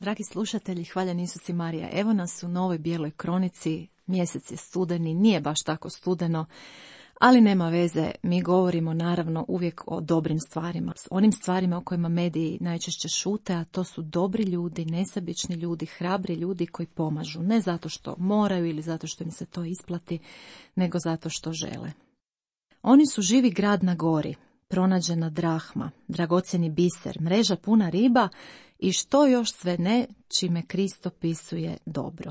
Dragi slušatelji, hvaljeni Isus i Marija, evo nas u novoj bijeloj kronici, mjesec je studeni, nije baš tako studeno, ali nema veze, mi govorimo naravno uvijek o dobrim stvarima, onim stvarima o kojima mediji najčešće šute, a to su dobri ljudi, nesebični ljudi, hrabri ljudi koji pomažu, ne zato što moraju ili zato što im se to isplati, nego zato što žele. Oni su živi grad na gori, pronađena drahma, dragocjeni biser, mreža puna riba i što još sve ne, čime Krist opisuje dobro.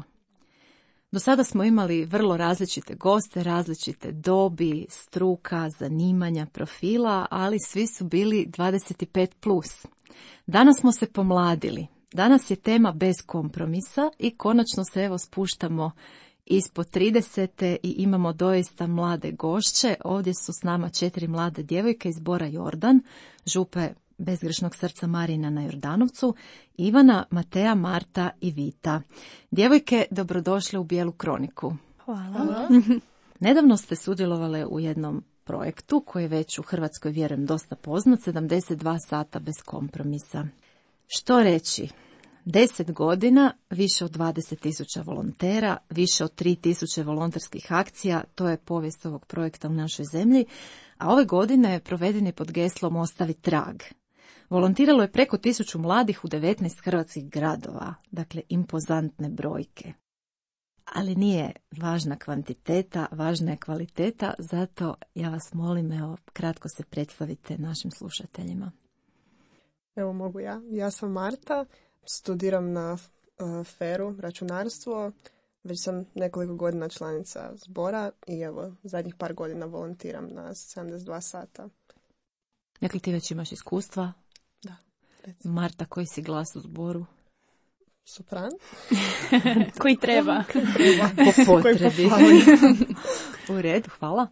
Do sada smo imali vrlo različite goste, različite dobi, struka, zanimanja, profila, ali svi su bili 25+. Danas smo se pomladili. Danas je tema bez kompromisa i konačno se evo spuštamo ispod 30. i imamo doista mlade gošće. Ovdje su s nama 4 mlade djevojke iz Zbora Jordan, župe Bezgrešnog srca Marina na Jordanovcu, Ivana, Matea, Marta i Vita. Djevojke, dobrodošle u Bijelu kroniku. Hvala. Nedavno ste sudjelovale u jednom projektu koji je već u Hrvatskoj, vjerujem, dosta poznat, 72 sata bez kompromisa. Što reći? 10 godina, više od 20.000 volontera, više od 3.000 volonterskih akcija, to je povijest ovog projekta u našoj zemlji, a ove godine proveden je pod geslom Ostavi trag. Volontiralo je preko 1000 mladih u 19 hrvatskih gradova, dakle impozantne brojke. Ali nije važna kvantiteta, važna je kvaliteta, zato ja vas molim, evo, kratko se predstavite našim slušateljima. Evo mogu ja. Ja sam Marta, studiram na FER-u računarstvo, već sam nekoliko godina članica zbora i evo zadnjih par godina volontiram na 72 sata. Dakle, ti već imaš iskustva? Da. Recimo. Marta, koji si glas u zboru? Sopran. Koji treba. Po potrebi. U redu, hvala.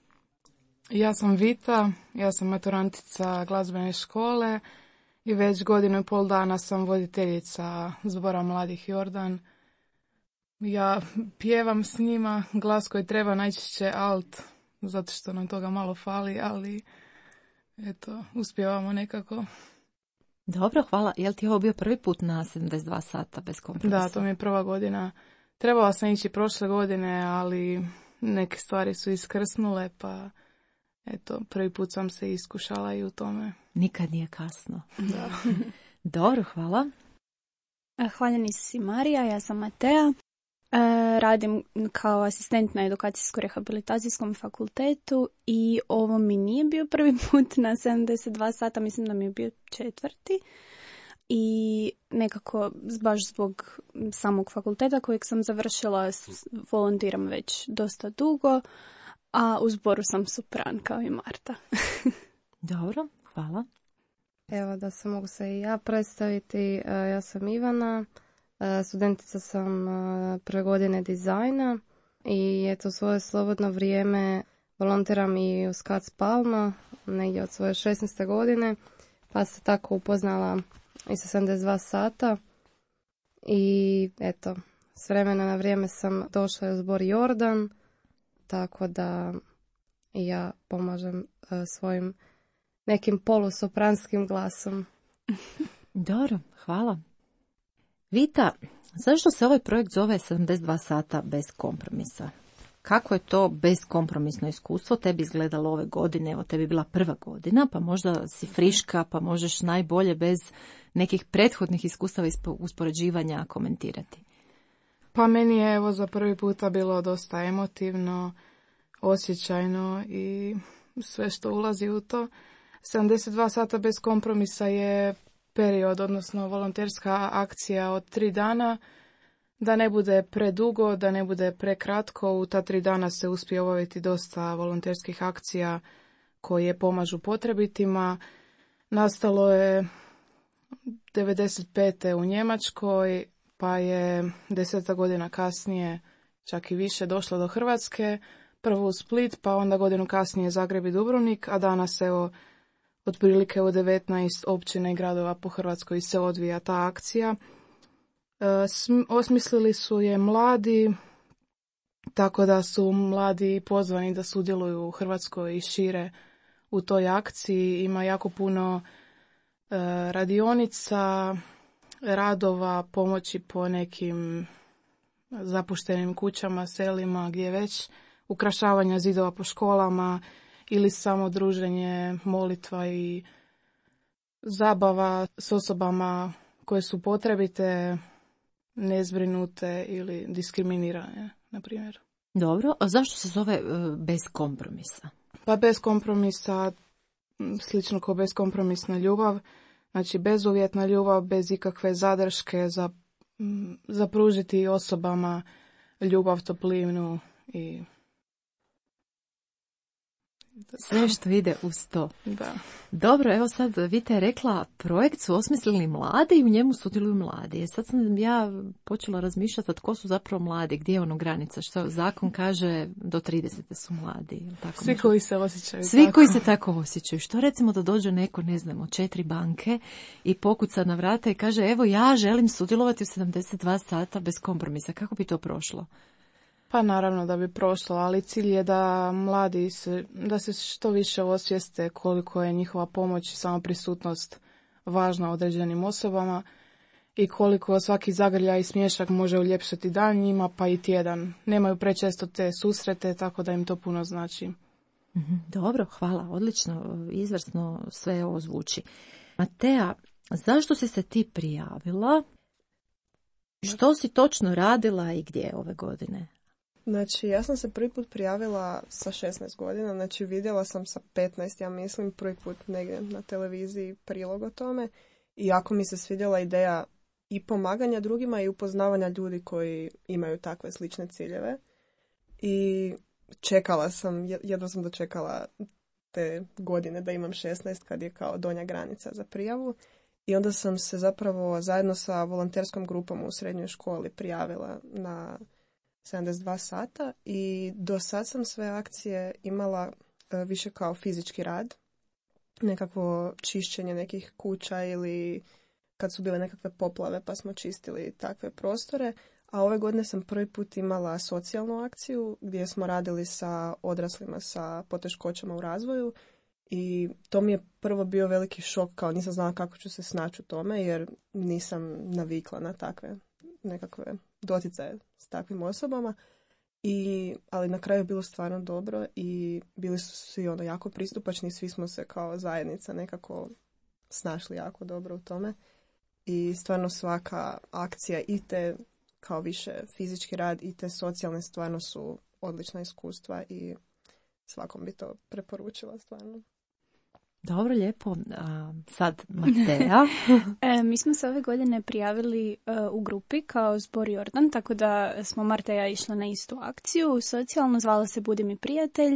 Ja sam Vita, ja sam maturantica glazbene škole i već 1,5 godina sam voditeljica Zbora mladih Jordan. Ja pjevam s njima, glas koji treba najčešće alt, zato što nam toga malo fali, ali eto, uspijevamo nekako. Dobro, hvala. Je li ti ovo bio prvi put na 72 sata bez kompromisa? Da, to mi je prva godina. Trebala sam ići prošle godine, ali neke stvari su iskrsnule, pa eto, prvi put sam se iskušala i u tome. Nikad nije kasno. Da. Dobro, hvala. Hvaljeni Isus i Marija, ja sam Matea. Radim kao asistent na edukacijsko-rehabilitacijskom fakultetu i ovo mi nije bio prvi put na 72 sata, mislim da mi je bio 4. I nekako baš zbog samog fakulteta kojeg sam završila volontiram već dosta dugo, a u zboru sam sopran kao i Marta. Dobro, hvala. Evo da se mogu se i ja predstaviti. Ja sam Ivana, studentica sam prve godine dizajna i eto svoje slobodno vrijeme volontiram i u Skac Palma negdje od svoje 16. godine, pa se tako upoznala i sa 72 sata i eto, s vremena na vrijeme sam došla u Zbor Jordan, tako da i ja pomažem svojim nekim polusopranskim glasom. Dobro, hvala. Vita, zašto se ovaj projekt zove 72 sata bez kompromisa? Kako je to beskompromisno iskustvo tebi izgledalo ove godine? Evo, tebi je bila prva godina, pa možda si friška, pa možeš najbolje bez nekih prethodnih iskustava uspoređivanja komentirati. Pa meni je evo za prvi puta bilo dosta emotivno, osjećajno i sve što ulazi u to. 72 sata bez kompromisa je period, odnosno volonterska akcija od 3 dana, da ne bude predugo, da ne bude prekratko. U ta 3 dana se uspije obaviti dosta volonterskih akcija koje pomažu potrebitima. Nastalo je 95. u Njemačkoj, pa je 10 godina kasnije, čak i više, došlo do Hrvatske. Prvo u Split, pa onda godinu kasnije Zagreb i Dubrovnik, a danas evo otprilike u 19 općina i gradova po Hrvatskoj se odvija ta akcija. Osmislili su je mladi, tako da su mladi pozvani da sudjeluju u Hrvatskoj i šire u toj akciji. Ima jako puno radionica, radova, pomoći po nekim zapuštenim kućama, selima, gdje već, ukrašavanja zidova po školama ili samo druženje, molitva i zabava s osobama koje su potrebite, nezbrinute ili diskriminirane, na primjer. Dobro, a zašto se zove bez kompromisa? Pa bez kompromisa, slično kao beskompromisna ljubav, znači bezuvjetna ljubav, bez ikakve zadrške za pružiti osobama ljubav, toplinu i sve što ide uz to. Da. Dobro, evo sad Vita je rekla, projekt su osmislili mladi i u njemu sudjeluju mladi. Sad sam ja počela razmišljati tko su zapravo mladi, gdje je ono granica, što zakon kaže do 30 su mladi. Tako svi koji se osjećaju svi tako. Koji se tako osjećaju. Što recimo da dođe neko, ne znam, od 4 banke i pokuca na vrata i kaže evo ja želim sudjelovati u 72 sata bez kompromisa. Kako bi to prošlo? Pa naravno da bi prošlo, ali cilj je da mladi da se što više osvijeste koliko je njihova pomoć i samoprisutnost važna određenim osobama i koliko svaki zagrljaj i smiješak može uljepšati dan njima pa i tjedan. Nemaju prečesto te susrete, tako da im to puno znači. Dobro, hvala, odlično, izvrsno sve ovo zvuči. Matea, zašto si se ti prijavila? Što si točno radila i gdje ove godine? Znači, ja sam se prvi put prijavila sa 16 godina, znači vidjela sam sa 15, ja mislim, prvi put negdje na televiziji prilog o tome i jako mi se svidjela ideja i pomaganja drugima i upoznavanja ljudi koji imaju takve slične ciljeve. I čekala sam, jedva sam dočekala te godine da imam 16 kad je kao donja granica za prijavu. I onda sam se zapravo zajedno sa volonterskom grupom u srednjoj školi prijavila na 72 sata i do sad sam sve akcije imala više kao fizički rad, nekakvo čišćenje nekih kuća ili kad su bile nekakve poplave pa smo čistili takve prostore, a ove godine sam prvi put imala socijalnu akciju gdje smo radili sa odraslima sa poteškoćama u razvoju i to mi je prvo bio veliki šok, kao nisam znala kako ću se snaći u tome jer nisam navikla na takve nekakve doticaje s takvim osobama. Ali na kraju je bilo stvarno dobro i bili su svi ono jako pristupačni, svi smo se kao zajednica nekako snašli jako dobro u tome i stvarno svaka akcija i te kao više fizički rad i te socijalne stvarno su odlična iskustva i svakom bi to preporučila stvarno. Dobro, lijepo. Sad Matea. Mi smo se ove godine prijavili u grupi kao Zbor Jordan, tako da smo Marta i ja išla na istu akciju. Socijalno zvala se Budi mi prijatelj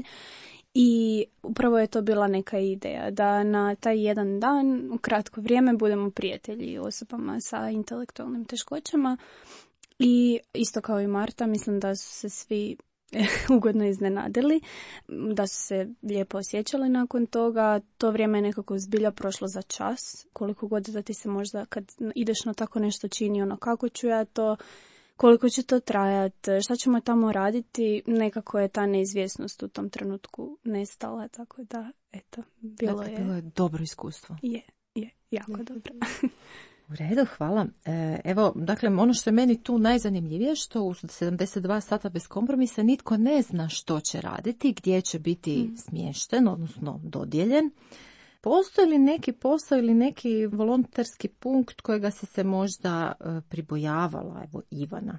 i upravo je to bila neka ideja da na taj jedan dan u kratko vrijeme budemo prijatelji osobama sa intelektualnim teškoćama. I isto kao i Marta, mislim da su se svi ugodno iznenadili, da su se lijepo osjećali nakon toga. To vrijeme je nekako zbilja prošlo za čas. Koliko god da ti se možda kad ideš na tako nešto čini, ono kako ću ja to, koliko će to trajati, šta ćemo tamo raditi, nekako je ta neizvjesnost u tom trenutku nestala, tako da, eto, bilo je dobro iskustvo. Je, jako dobro. U redu, hvala. Evo, dakle, ono što je meni tu najzanimljivije, što u 72 sata bez kompromisa nitko ne zna što će raditi, gdje će biti smješten, odnosno dodijeljen. Postoji li neki posao ili neki volonterski punkt kojega si se možda pribojavala, evo Ivana?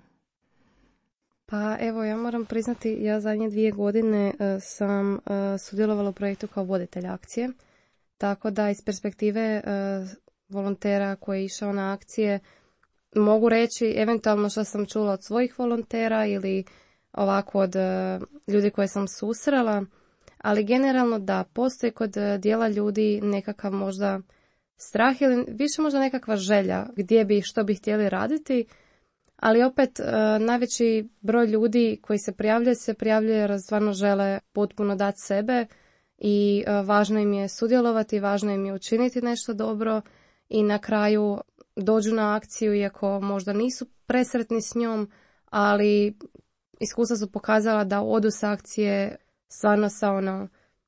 Pa evo, ja moram priznati, ja zadnje 2 godine sam sudjelovala u projektu kao voditelj akcije, tako da iz perspektive volontera koji je išao na akcije mogu reći eventualno što sam čula od svojih volontera ili ovako od ljudi koje sam susrela, ali generalno da postoji kod dijela ljudi nekakav možda strah ili više možda nekakva želja gdje bi, što bi htjeli raditi, ali opet najveći broj ljudi koji se prijavljuje jer stvarno žele potpuno dati sebe i važno im je sudjelovati, važno im je učiniti nešto dobro i na kraju dođu na akciju iako možda nisu presretni s njom, ali iskustva su pokazala da odu s akcije stvarno sa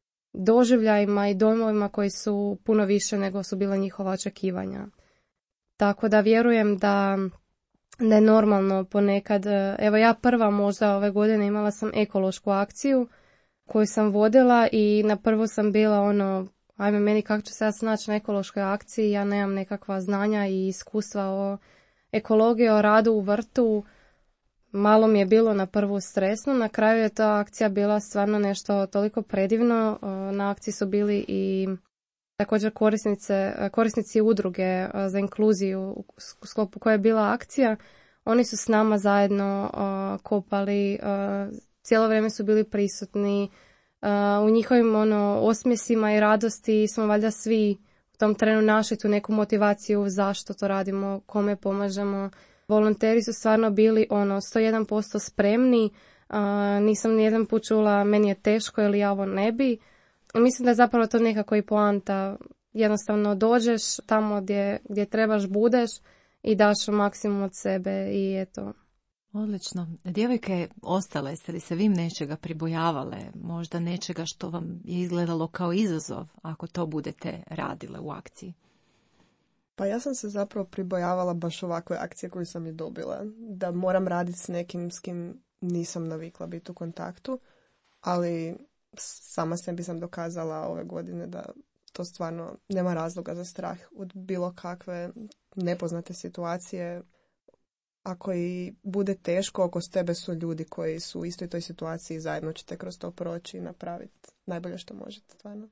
doživljajima i dojmovima koji su puno više nego su bila njihova očekivanja. Tako da vjerujem da je normalno ponekad. Evo ja prva možda ove godine imala sam ekološku akciju koju sam vodila i na prvu sam bila ajme meni kako ću se ja snaći na ekološkoj akciji, ja nemam nekakva znanja i iskustva o ekologiji, o radu u vrtu. Malo mi je bilo na prvu stresno, na kraju je ta akcija bila stvarno nešto toliko predivno. Na akciji su bili i također korisnici udruge za inkluziju u sklopu koje je bila akcija. Oni su s nama zajedno kopali, cijelo vrijeme su bili prisutni. U njihovim osmjesima i radosti smo valjda svi u tom trenu našli tu neku motivaciju zašto to radimo, kome pomažemo. Volonteri su stvarno bili 101% spremni. Nisam nijedan put čula meni je teško ili ja ovo ne bi. Mislim da je zapravo to nekako i poanta. Jednostavno dođeš tamo gdje trebaš, budeš i daš maksimum od sebe i eto. Odlično. Djevojke, ostale ste li se vi nečega pribojavale? Možda nečega što vam je izgledalo kao izazov ako to budete radile u akciji? Pa ja sam se zapravo pribojavala baš ovakve akcije koju sam i dobila. Da moram raditi s nekim s kim nisam navikla biti u kontaktu, ali sama sebi sam dokazala ove godine da to stvarno nema razloga za strah od bilo kakve nepoznate situacije. Ako i bude teško, oko tebe su ljudi koji su u istoj toj situaciji i zajedno ćete kroz to proći i napraviti najbolje što možete stvarno.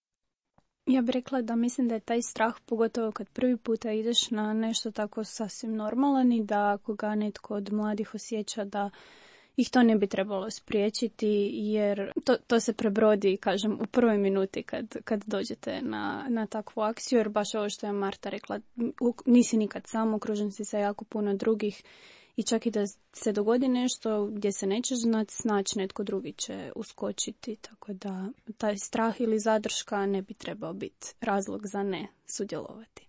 Ja bih rekla da mislim da je taj strah, pogotovo kad prvi puta ideš na nešto tako sasvim normalan i da ako ga netko od mladih osjeća da ih to ne bi trebalo spriječiti jer to se prebrodi, kažem, u prvoj minuti kad dođete na takvu akciju, jer baš ovo što je Marta rekla, nisi nikad sam, okružen si sa jako puno drugih i čak i da se dogodi nešto gdje se nećeš snaći, netko drugi će uskočiti, tako da taj strah ili zadrška ne bi trebao biti razlog za ne sudjelovati.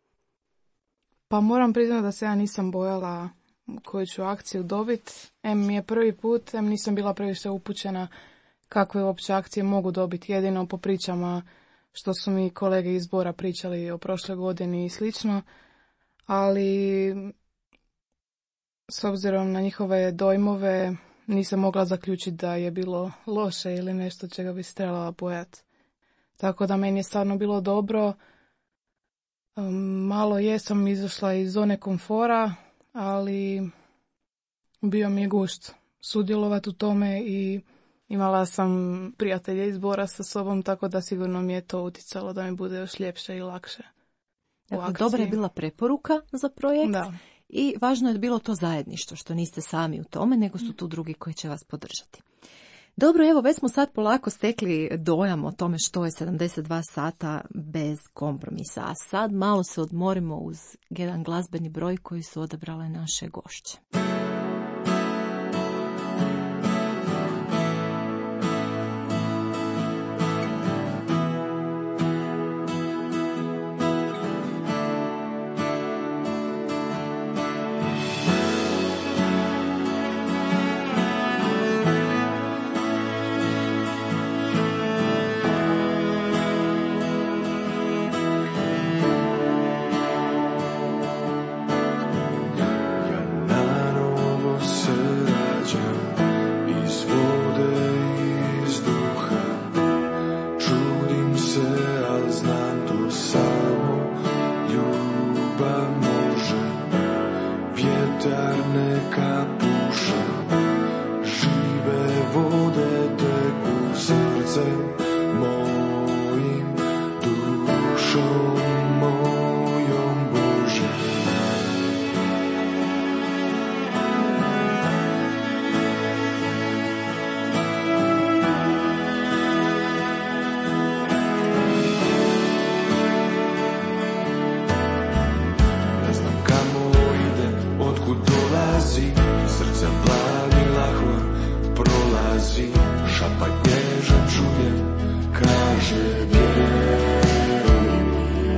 Pa moram priznati da se ja nisam bojala koju ću akciju dobiti. Mi je prvi put, nisam bila previše upućena kakve uopće akcije mogu dobiti, jedino po pričama što su mi kolege iz zbora pričali o prošle godini i slično, ali s obzirom na njihove dojmove nisam mogla zaključiti da je bilo loše ili nešto čega bi se trebala bojati. Tako da meni je stvarno bilo dobro. Malo jesam izašla iz zone komfora, ali bio mi je gušt sudjelovati u tome i imala sam prijatelje iz zbora sa sobom, tako da sigurno mi je to utjecalo da mi bude još ljepše i lakše. Dakle, dobra je bila preporuka za projekt. Da. I važno je bilo to zajedništvo, što niste sami u tome, nego su tu drugi koji će vas podržati. Dobro, evo, već smo sad polako stekli dojam o tome što je 72 sata bez kompromisa. A sad malo se odmorimo uz jedan glazbeni broj koji su odabrale naše gošće. Šapat nježan čujem, kaže vjeruj mi.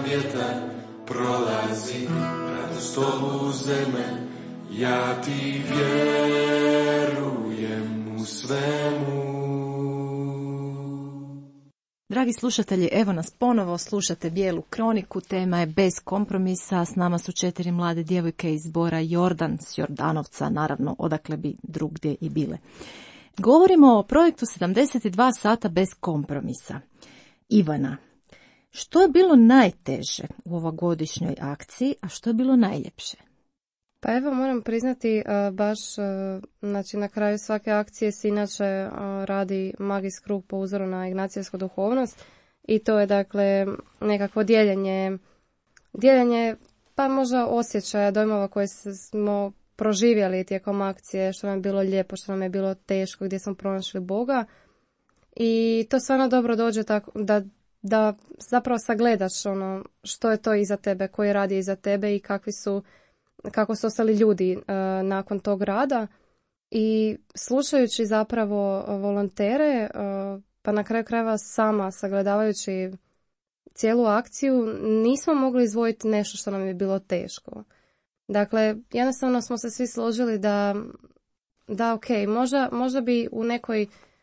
vjetar prolazi, radost obuze me, ja ti vjerujem u svemu. Dragi slušatelji, evo nas ponovo, slušate Bijelu kroniku, tema je Bez kompromisa, s nama su 4 mlade djevojke iz Zbora Jordan, s Jordanovca, naravno odakle bi drugdje i bile. Govorimo o projektu 72 sata bez kompromisa. Ivana, što je bilo najteže u ovogodišnjoj akciji, a što je bilo najljepše? Pa evo moram priznati, baš znači na kraju svake akcije se inače radi magijski krug po uzoru na ignacijsku duhovnost i to je dakle nekakvo dijeljenje pa možda osjećaja, dojmova koje smo proživjeli tijekom akcije, što nam je bilo lijepo, što nam je bilo teško, gdje smo pronašli Boga i to stvarno dobro dođe tako da zapravo sagledaš ono što je to iza tebe, koji radi iza tebe i kako su ostali ljudi nakon tog rada i slušajući zapravo volontere, pa na kraju krajeva sama sagledavajući cijelu akciju, nismo mogli izdvojiti nešto što nam je bilo teško. Dakle, jednostavno smo se svi složili da ok, možda bi u nekoj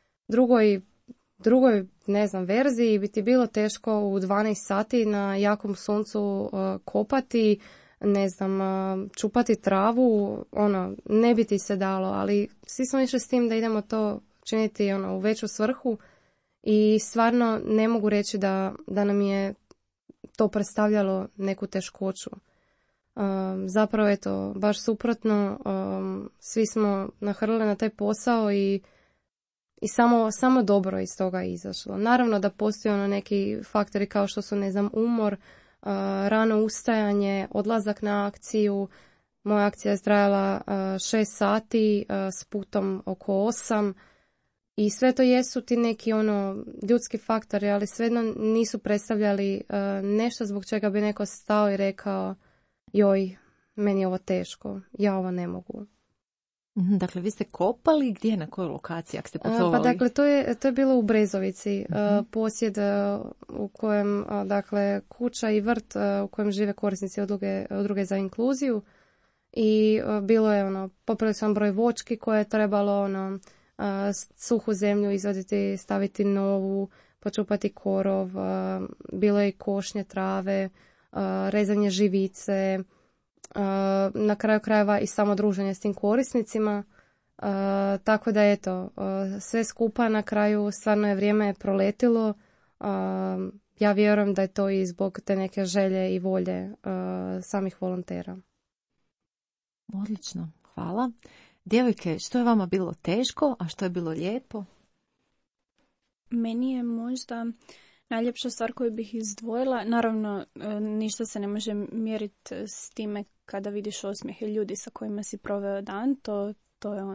drugoj ne znam, verziji bi ti bilo teško u 12 sati na jakom suncu kopati, ne znam, čupati travu, ne bi ti se dalo, ali svi smo išli s tim da idemo to činiti u veću svrhu i stvarno ne mogu reći da nam je to predstavljalo neku teškoću. Zapravo je to baš suprotno, svi smo nahrlili na taj posao i samo dobro iz toga izašlo. Naravno da postoje neki faktori kao što su, ne znam, umor, rano ustajanje, odlazak na akciju. Moja akcija je trajala 6 sati s putom oko 8 i sve to jesu ti neki ljudski faktori, ali svejedno nisu predstavljali nešto zbog čega bi neko stao i rekao joj, meni je ovo teško, ja ovo ne mogu. Dakle, vi ste kopali gdje, na kojoj lokaciji, ako ste putovali? Pa dakle, to je bilo u Brezovici, posjed u kojem, dakle, kuća i vrt u kojem žive korisnici udruge za inkluziju i bilo je popriličan broj voćki koje je trebalo suhu zemlju izvaditi, staviti novu, počupati korov, bilo je i košnje trave, rezanje živice, na kraju krajeva i samo druženje s tim korisnicima, tako da eto, sve skupa na kraju stvarno je vrijeme proletilo. Ja vjerujem da je to i zbog te neke želje i volje samih volontera. Odlično, hvala. Djevojke, što je vama bilo teško, a što je bilo lijepo? Meni je možda najljepša stvar koju bih izdvojila, naravno ništa se ne može mjeriti s time kada vidiš osmijehe ljudi sa kojima si proveo dan, to je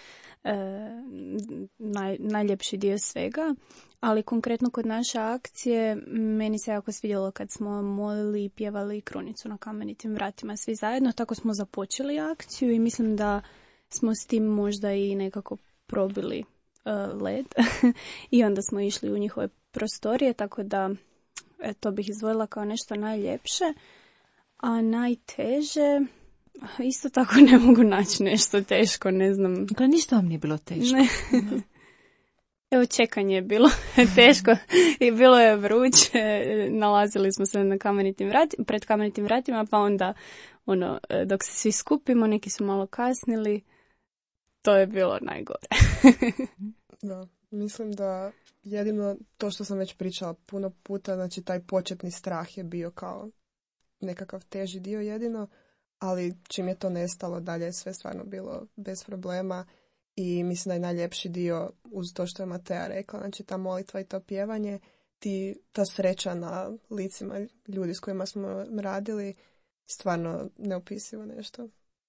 najljepši dio svega, ali konkretno kod naše akcije meni se jako svidjelo kad smo molili i pjevali krunicu na kamenitim vratima svi zajedno, tako smo započeli akciju i mislim da smo s tim možda i nekako probili led i onda smo išli u njihove prostorije, tako da to bih izdvojila kao nešto najljepše, a najteže isto tako ne mogu naći nešto teško, ne znam. Dakle, ništa vam nije bilo teško? Ne. Evo, čekanje je bilo teško i bilo je vruće, nalazili smo se pred kamenitim vratima, pa onda dok se svi skupimo, neki su malo kasnili, to je bilo najgore. Da, mislim da jedino to što sam već pričala puno puta, znači taj početni strah je bio kao nekakav teži dio jedino, ali čim je to nestalo, dalje je sve stvarno bilo bez problema i mislim da je najljepši dio uz to što je Matea rekla, znači ta molitva i to pjevanje, ta sreća na licima ljudi s kojima smo radili, stvarno neopisivo nešto.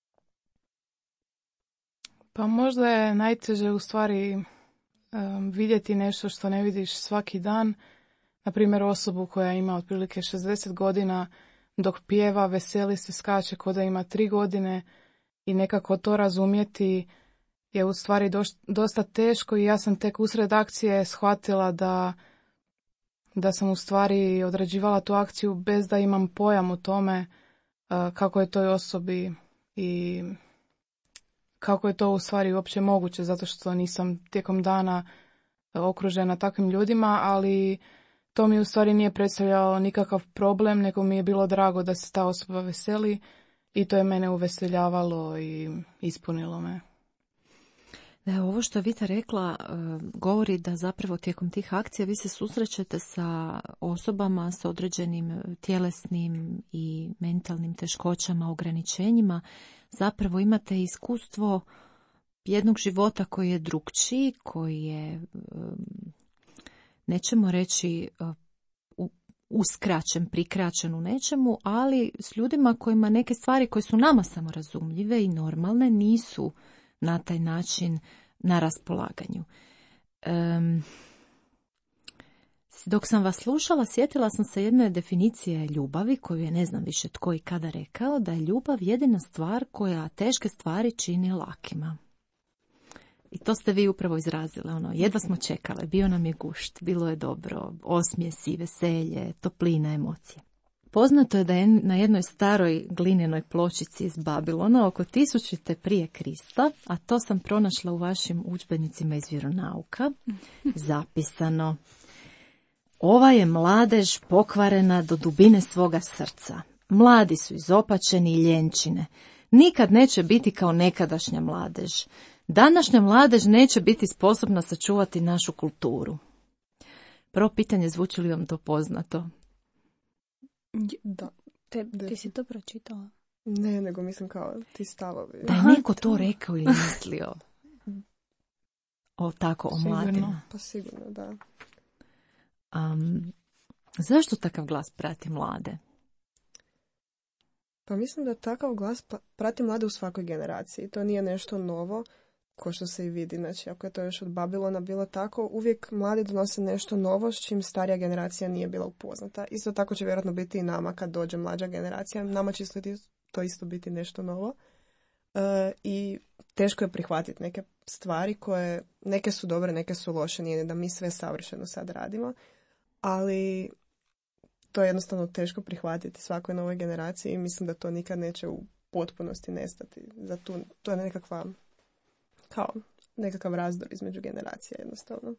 Pa možda je najteže u stvari vidjeti nešto što ne vidiš svaki dan. Na primjer, osobu koja ima otprilike 60 godina, dok pjeva, veseli se, skače kao da ima 3 godine i nekako to razumjeti je u stvari dosta teško i ja sam tek usred akcije shvatila da sam u stvari odrađivala tu akciju bez da imam pojam o tome kako je toj osobi i kako je to u stvari uopće moguće, zato što nisam tijekom dana okružena takvim ljudima, ali to mi u stvari nije predstavljalo nikakav problem, nego mi je bilo drago da se ta osoba veseli i to je mene uveseljavalo i ispunilo me. Da, ovo što je Vita rekla govori da zapravo tijekom tih akcija vi se susrećete sa osobama s određenim tjelesnim i mentalnim teškoćama, ograničenjima. Zapravo imate iskustvo jednog života koji je drukčiji, koji je, nećemo reći, uskraćen, prikraćen u nečemu, ali s ljudima kojima neke stvari koje su nama samorazumljive i normalne nisu na taj način na raspolaganju. Dok sam vas slušala, sjetila sam se jedne definicije ljubavi, koju je ne znam više tko i kada rekao, da je ljubav jedina stvar koja teške stvari čini lakima. I to ste vi upravo izrazile. Jedva smo čekale, bio nam je gušt, bilo je dobro, osmijesi, veselje, toplina, emocije. Poznato je da je na jednoj staroj glinenoj pločici iz Babilona oko 1000. prije Krista, a to sam pronašla u vašim udžbenicima iz vjeronauka, zapisano: ova je mladež pokvarena do dubine svoga srca. Mladi su izopačeni i ljenčine. Nikad neće biti kao nekadašnja mladež. Današnja mladež neće biti sposobna sačuvati našu kulturu. Prvo pitanje, zvuči li vam to poznato? Da. Ti si to pročitala? Ne, nego mislim kao ti stavovi. Da je neko to rekao ili mislio o mladima. Pa sigurno, da. Zašto takav glas prati mlade? Pa mislim da takav glas prati mlade u svakoj generaciji. To nije nešto novo, ko što se i vidi. Znači, ako je to još od Babilona bilo tako, uvijek mladi donose nešto novo s čim starija generacija nije bila upoznata. Isto tako će vjerojatno biti i nama kad dođe mlađa generacija. Nama će to isto biti nešto novo. I teško je prihvatiti neke stvari koje, neke su dobre, neke su loše, nije da mi sve savršeno sad radimo, ali to je jednostavno teško prihvatiti svakoj novoj generaciji i mislim da to nikad neće u potpunosti nestati. To je nekakav razdor između generacija jednostavno.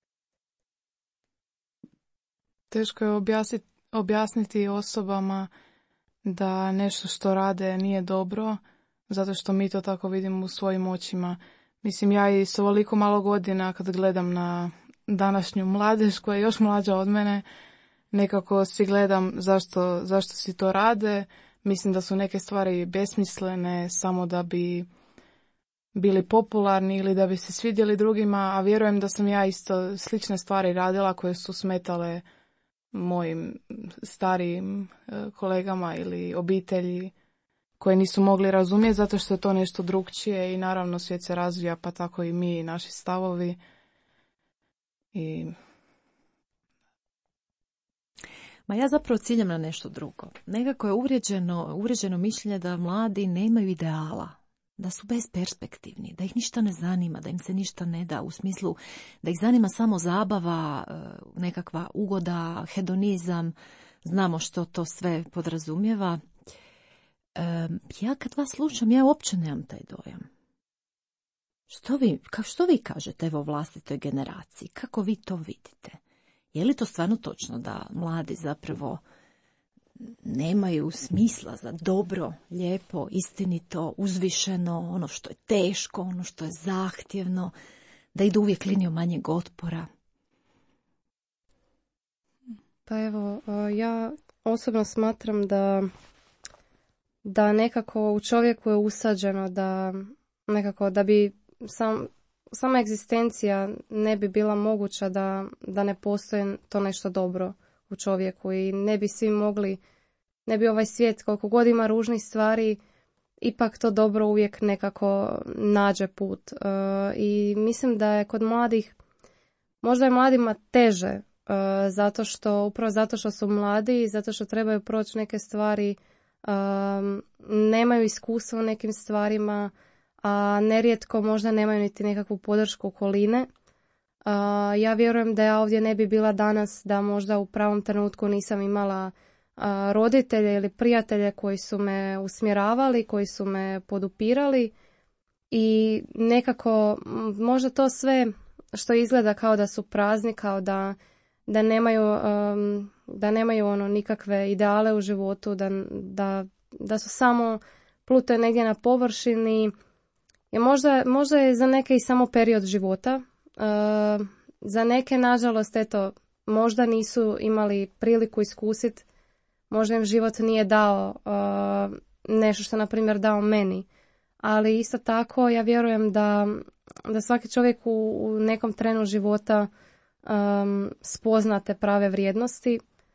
Teško je objasniti osobama da nešto što rade nije dobro, zato što mi to tako vidimo u svojim očima. Mislim, ja i s ovoliko malo godina kad gledam na današnju mladež koja je još mlađa od mene, nekako si gledam zašto si to rade. Mislim da su neke stvari besmislene samo da bi bili popularni ili da bi se svidjeli drugima, a vjerujem da sam ja isto slične stvari radila koje su smetale mojim starijim kolegama ili obitelji koje nisu mogli razumjeti zato što je to nešto drukčije i naravno svijet se razvija pa tako i mi i naši stavovi. Ma ja zapravo ciljam na nešto drugo. Nekako je uvrijeđeno mišljenje da mladi nemaju ideala, da su besperspektivni, da ih ništa ne zanima, da im se ništa ne da, u smislu da ih zanima samo zabava, nekakva ugoda, hedonizam, znamo što to sve podrazumijeva. Ja kad vas slušam, ja uopće nemam taj dojam. Što vi kažete evo vlastitoj generaciji? Kako vi to vidite? Je li to stvarno točno da mladi zapravo nemaju smisla za dobro, lijepo, istinito, uzvišeno, ono što je teško, ono što je zahtjevno, da idu uvijek linijom manjeg otpora? Pa evo, ja osobno smatram da nekako u čovjeku je usađeno da bi sama egzistencija ne bi bila moguća da ne postoji to nešto dobro u čovjeku i ne bi ovaj svijet koliko god ima ružnih stvari, ipak to dobro uvijek nekako nađe put. I mislim da je kod mladih, možda je mladima teže, upravo zato što su mladi i zato što trebaju proći neke stvari, nemaju iskustva u nekim stvarima, a nerijetko možda nemaju niti nekakvu podršku okoline. Ja vjerujem da ja ovdje ne bi bila danas da možda u pravom trenutku nisam imala roditelje ili prijatelje koji su me usmjeravali, koji su me podupirali i nekako možda to sve što izgleda kao da su prazni, kao da nemaju ono nikakve ideale u životu, da su samo plutaju negdje na površini. Možda je za neke i samo period života. Za neke, nažalost, možda nisu imali priliku iskusiti, možda im život nije dao nešto što, na primjer, dao meni. Ali isto tako ja vjerujem da svaki čovjek u nekom trenu života spozna te prave vrijednosti.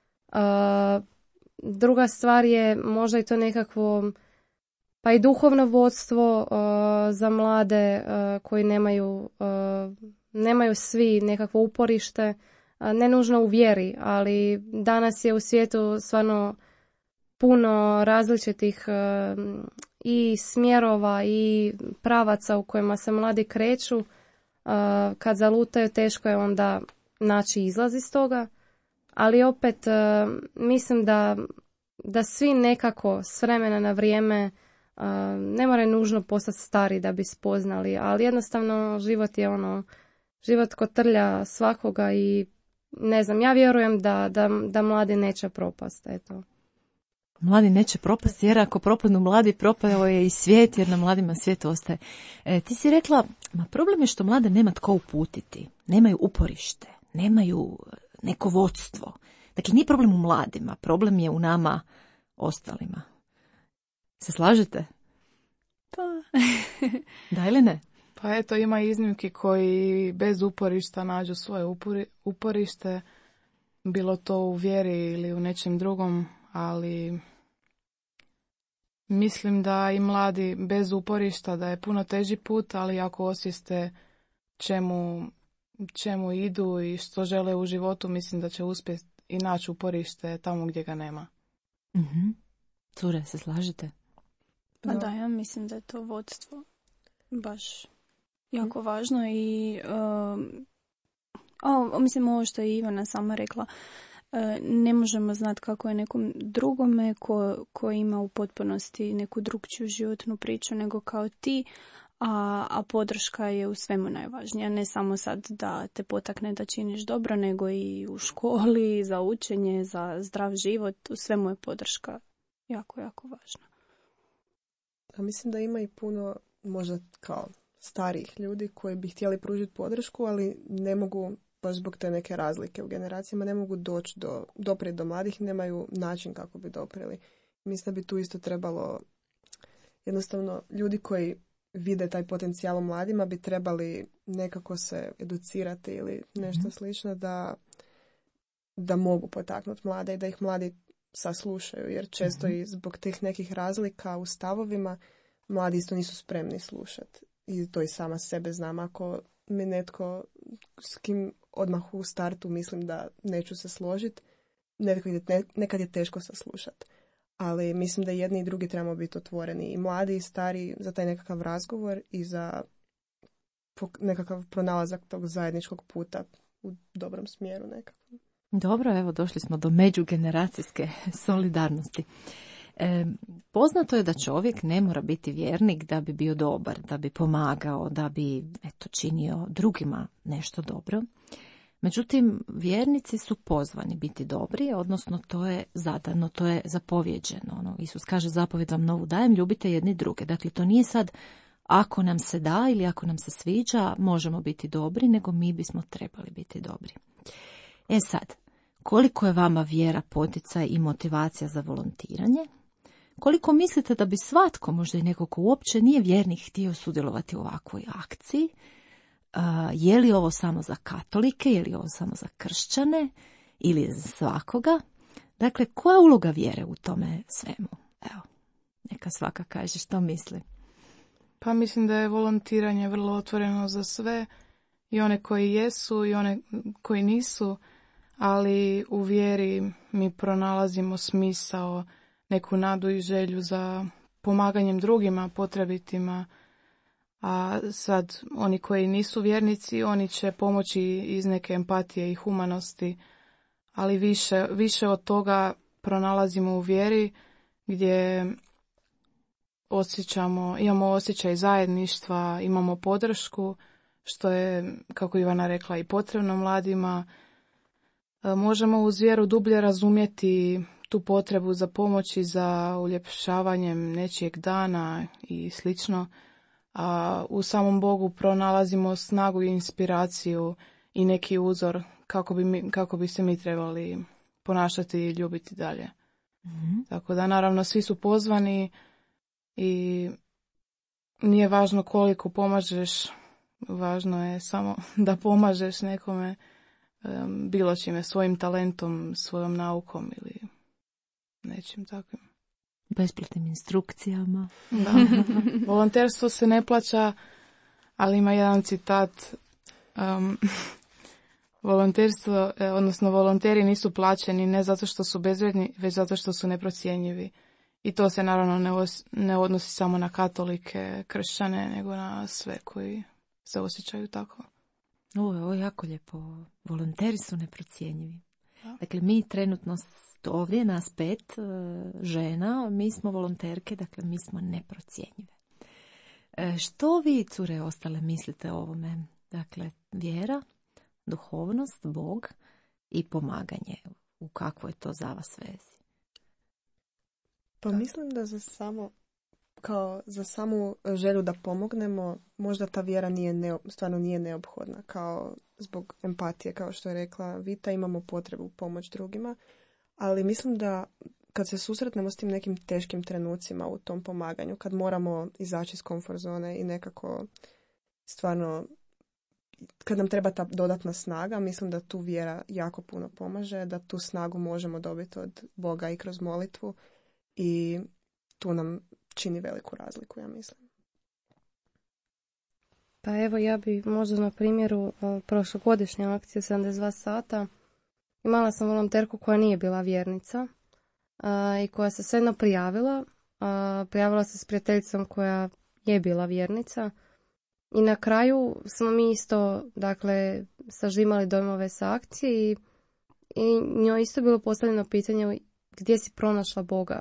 Druga stvar je možda i to nekakvo pa i duhovno vodstvo za mlade koji nemaju svi nekakvo uporište, ne nužno u vjeri, ali danas je u svijetu stvarno puno različitih i smjerova i pravaca u kojima se mladi kreću. Kad zalutaju, teško je onda naći izlaz iz toga, ali opet mislim da svi nekako s vremena na vrijeme ne moraju nužno postati stari da bi spoznali, ali jednostavno život kotrlja svakoga i ne znam, ja vjerujem da mladi neće propast, eto. Mladi neće propasti, jer ako propadnu mladi, propao je i svijet, jer na mladima svijet ostaje. Ti si rekla, problem je što mlade nema tko uputiti, nemaju uporište, nemaju neko vodstvo. Dakle, nije problem u mladima, problem je u nama ostalima. Se slažete? Pa. Da ili ne? Pa eto, ima iznimki koji bez uporišta nađu svoje uporište, bilo to u vjeri ili u nečem drugom, ali mislim da i mladi bez uporišta da je puno teži put, ali ako osvijeste čemu idu i što žele u životu, mislim da će uspjeti i naći uporište tamo gdje ga nema. Mm-hmm. Cure, se slažete? Pa da, ja mislim da je to vodstvo baš jako važno i mislim ovo što je Ivana sama rekla, ne možemo znati kako je nekom drugome ko ima u potpunosti neku drugčiju životnu priču nego kao ti, a podrška je u svemu najvažnija. Ne samo sad da te potakne da činiš dobro, nego i u školi, za učenje, za zdrav život. U svemu je podrška jako, jako važna. A mislim da ima i puno možda kao starijih ljudi koji bi htjeli pružiti podršku, ali ne mogu, baš zbog te neke razlike u generacijama, ne mogu doći doprijeti do mladih, nemaju način kako bi doprili. Mislim da bi tu isto trebalo jednostavno ljudi koji vide taj potencijal u mladima bi trebali nekako se educirati ili nešto slično da mogu potaknuti mlade i da ih mladi saslušaju, jer često i zbog tih nekih razlika u stavovima mladi isto nisu spremni slušati. I to i sama sebe znam. Ako mi netko s kim odmah u startu mislim da neću se složiti, nekad je teško saslušati. Ali mislim da jedni i drugi trebamo biti otvoreni, i mladi i stari, za taj nekakav razgovor i za nekakav pronalazak tog zajedničkog puta u dobrom smjeru nekakvom. Dobro, evo došli smo do međugeneracijske solidarnosti. Poznato je da čovjek ne mora biti vjernik da bi bio dobar, da bi pomagao, da bi činio drugima nešto dobro. Međutim, vjernici su pozvani biti dobri, odnosno to je zadano, to je zapovjeđeno. Isus kaže, zapovjed vam novu dajem, ljubite jedni druge. Dakle, to nije sad ako nam se da ili ako nam se sviđa, možemo biti dobri, nego mi bismo trebali biti dobri. Sad, koliko je vama vjera, poticaj i motivacija za volontiranje? Koliko mislite da bi svatko, možda i neko ko uopće nije vjernik, htio sudjelovati u ovakvoj akciji? Je li ovo samo za katolike, je li ovo samo za kršćane ili za svakoga? Dakle, koja je uloga vjere u tome svemu? Evo, neka svaka kaže što misli. Pa mislim da je volontiranje vrlo otvoreno za sve, i one koji jesu i one koji nisu, ali u vjeri mi pronalazimo smisao, neku nadu i želju za pomaganjem drugima, potrebitima, a sad oni koji nisu vjernici, oni će pomoći iz neke empatije i humanosti, ali više od toga pronalazimo u vjeri gdje imamo osjećaj zajedništva, imamo podršku, što je, kako Ivana rekla, i potrebno mladima. Možemo uz vjeru dublje razumjeti tu potrebu za pomoći, za uljepšavanjem nečijeg dana i slično. A u samom Bogu pronalazimo snagu i inspiraciju i neki uzor kako bi se mi trebali ponašati i ljubiti dalje. Tako da naravno svi su pozvani i nije važno koliko pomažeš, važno je samo da pomažeš nekome bilo čime, svojim talentom, svojom naukom ili nečim takvim. Besplatnim instrukcijama. Da. Volonterstvo se ne plaća, ali ima jedan citat. Volonterstvo, odnosno volonteri nisu plaćeni ne zato što su bezvrijedni, već zato što su neprocjenjivi. I to se naravno ne odnosi samo na katolike, kršćane, nego na sve koji se osjećaju tako. Ovo je jako lijepo. Volonteri su neprocjenjivi. Dakle, mi trenutno ovdje, nas 5 žena, mi smo volonterke, dakle, mi smo neprocjenjive. Što vi, cure, ostale mislite o ovome? Dakle, vjera, duhovnost, Bog i pomaganje. U kakvoj je to za vas vezi? Pa mislim da za samu želju da pomognemo, možda ta vjera stvarno nije neophodna. Kao zbog empatije, kao što je rekla Vita, imamo potrebu pomoći drugima. Ali mislim da kad se susretnemo s tim nekim teškim trenucima u tom pomaganju, kad moramo izaći iz komfort zone i nekako stvarno, kad nam treba ta dodatna snaga, mislim da tu vjera jako puno pomaže, da tu snagu možemo dobiti od Boga i kroz molitvu i tu nam čini veliku razliku, ja mislim. Pa evo, ja bi možda na primjeru prošlogodišnje akcije 72 sata imala sam volonterku koja nije bila vjernica i koja se svejedno prijavila. Prijavila se s prijateljicom koja je bila vjernica. I na kraju smo mi isto, dakle, sažimali dojmove sa akcije i njoj isto bilo postavljeno pitanje gdje si pronašla Boga.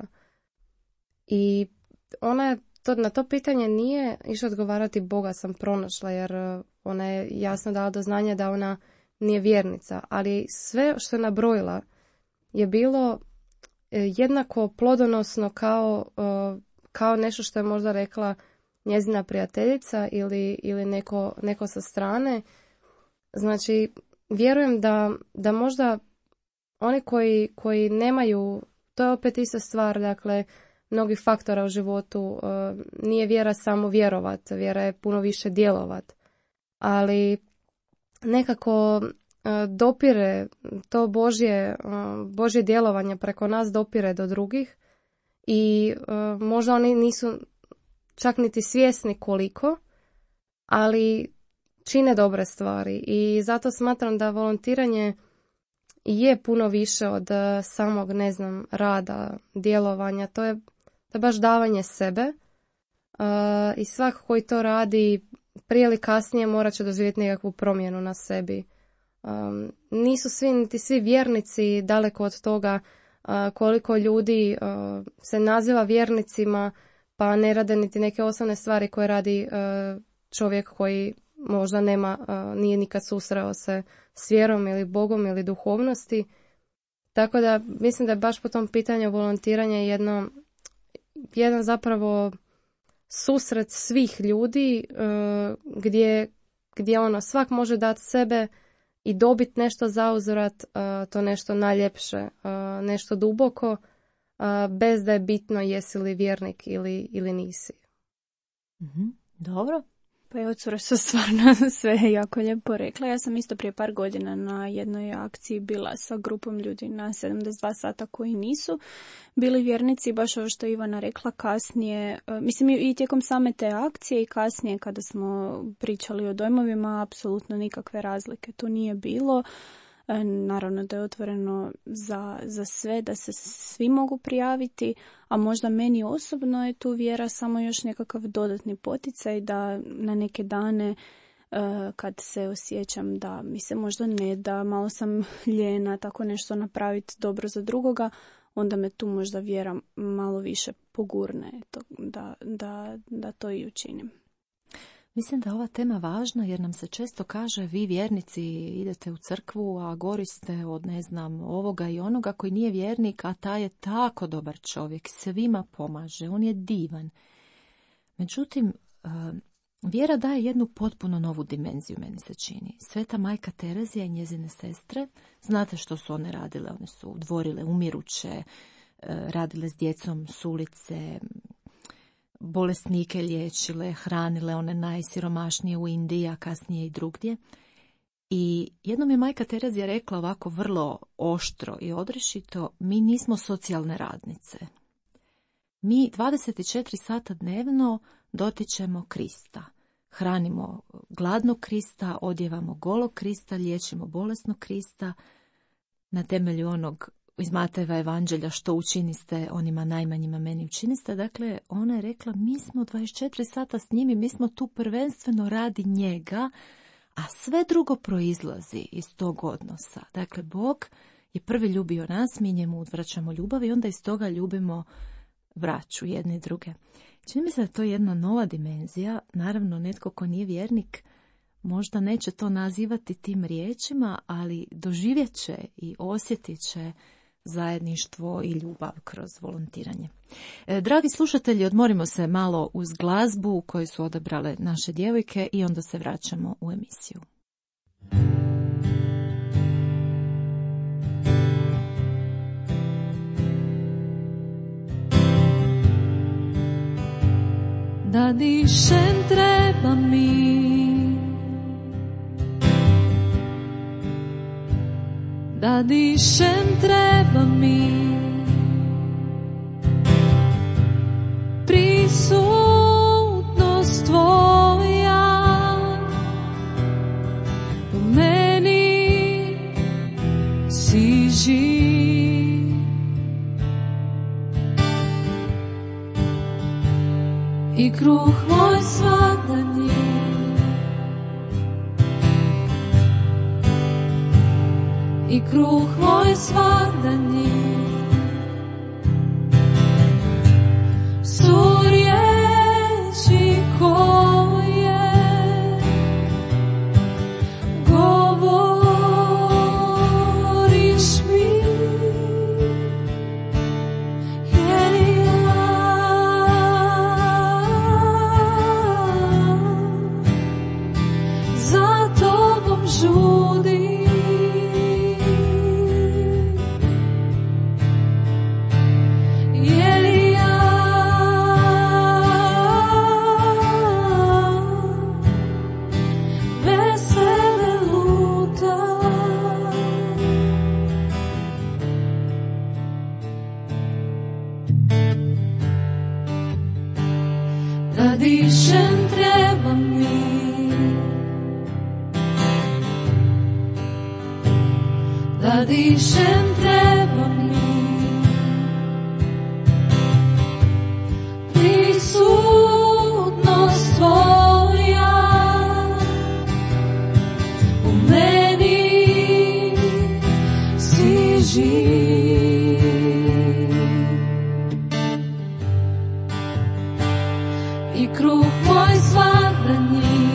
I ona na to pitanje nije išla odgovarati Boga sam pronašla, jer ona je jasno dala do znanja da ona nije vjernica, ali sve što je nabrojila je bilo jednako plodonosno kao nešto što je možda rekla njezina prijateljica ili neko sa strane. Znači, vjerujem da možda oni koji nemaju, to je opet ista stvar, dakle, mnogih faktora u životu, nije vjera samo vjerovat, vjera je puno više djelovat, ali nekako dopire to Božje djelovanje preko nas dopire do drugih i možda oni nisu čak niti svjesni koliko, ali čine dobre stvari i zato smatram da volontiranje je puno više od samog, rada, djelovanja. To je baš davanje sebe i svako koji to radi prije ili kasnije morat će doživjeti nekakvu promjenu na sebi. Nisu niti svi vjernici daleko od toga, koliko ljudi se naziva vjernicima pa ne rade niti neke osnovne stvari koje radi čovjek koji možda nije nikad susreo se s vjerom ili Bogom ili duhovnosti. Tako da mislim da je baš po tom pitanju volontiranja jedan zapravo susret svih ljudi gdje svak može dati sebe i dobiti nešto za uzvrat, to nešto najljepše, nešto duboko, bez da je bitno jesi li vjernik ili nisi. Dobro. Pa evo, cure su stvarno sve jako lijepo rekla. Ja sam isto prije par godina na jednoj akciji bila sa grupom ljudi na 72 sata koji nisu bili vjernici. Baš ovo što je Ivana rekla kasnije, mislim i tijekom same te akcije i kasnije kada smo pričali o dojmovima, apsolutno nikakve razlike tu nije bilo. Naravno da je otvoreno za sve, da se svi mogu prijaviti, a možda meni osobno je tu vjera samo još nekakav dodatni poticaj da na neke dane kad se osjećam da mi se možda ne da, malo sam ljena, tako nešto napraviti dobro za drugoga, onda me tu možda vjera malo više pogurne da to i učinim. Mislim da je ova tema važna jer nam se često kaže vi vjernici idete u crkvu, a gori ste od ne znam ovoga i onoga koji nije vjernik, a taj je tako dobar čovjek, svima pomaže, on je divan. Međutim, vjera daje jednu potpuno novu dimenziju, meni se čini. Sveta majka Terezija i njezine sestre, znate što su one radile? One su dvorile umiruće, radile s djecom s ulice, bolesnike liječile, hranile one najsiromašnije u Indiji, a kasnije i drugdje. I jednom je majka Terezija rekla ovako vrlo oštro i odrješito, mi nismo socijalne radnice. Mi 24 sata dnevno dotičemo Krista. Hranimo gladnog Krista, odjevamo golog Krista, liječimo bolesnog Krista na temelju onog iz Matejeva evanđelja što učiniste onima najmanjima, meni učiniste. Dakle, ona je rekla mi smo 24 sata s njim i mi smo tu prvenstveno radi njega, a sve drugo proizlazi iz tog odnosa. Dakle, Bog je prvi ljubio nas, mi njemu odvraćamo ljubav i onda iz toga ljubimo braću jedne i druge. Čini mi se da to je jedna nova dimenzija. Naravno, netko ko nije vjernik možda neće to nazivati tim riječima, ali doživjet će i osjetit će zajedništvo i ljubav kroz volontiranje. Dragi slušatelji, odmorimo se malo uz glazbu koju su odabrale naše djevojke i onda se vraćamo u emisiju. Da dišem treba mi, da dišem treba mi, prisutnost tvoja u meni si živ. I kruh moj svakodnevni i kruh moj svakdanji su riječi koje govoriš mi, jer ja za tobom žudim. Da dišem treba mi, da dišem treba mi, prisutnost tvoja u meni si živ. I kruh moj svakdanji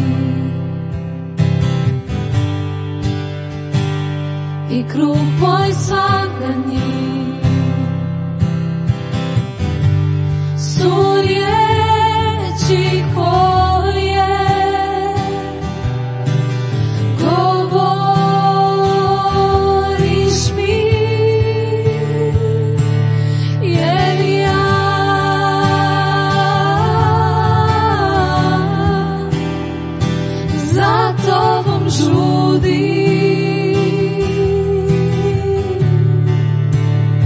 i kruh moj svakdanji su riječi koje govoriš mi, jer ja za tobom žudim.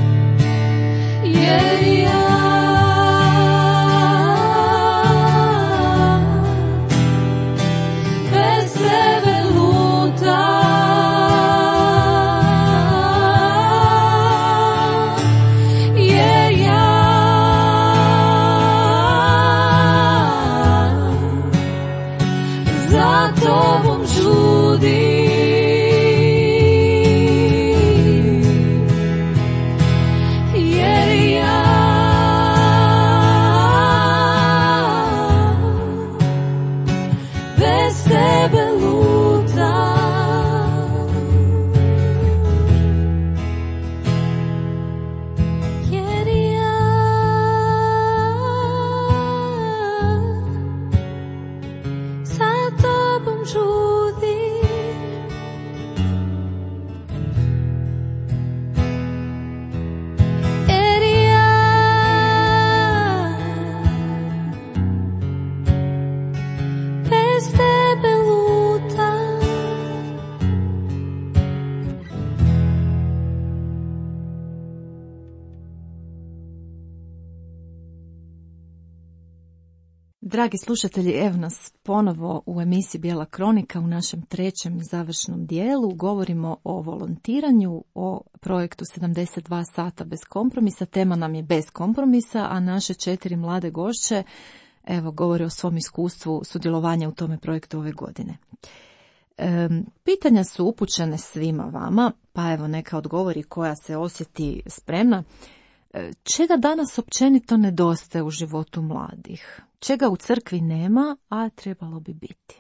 Dragi slušatelji, evo nas ponovo u emisiji Bijela kronika u našem trećem završnom dijelu. Govorimo o volontiranju, o projektu 72 sata bez kompromisa. Tema nam je bez kompromisa, a naše 4 mlade gošće evo govore o svom iskustvu sudjelovanja u tome projektu ove godine. Pitanja su upućene svima vama, pa evo neka odgovori koja se osjeti spremna. Čega danas općenito nedostaje u životu mladih? Čega u crkvi nema, a trebalo bi biti?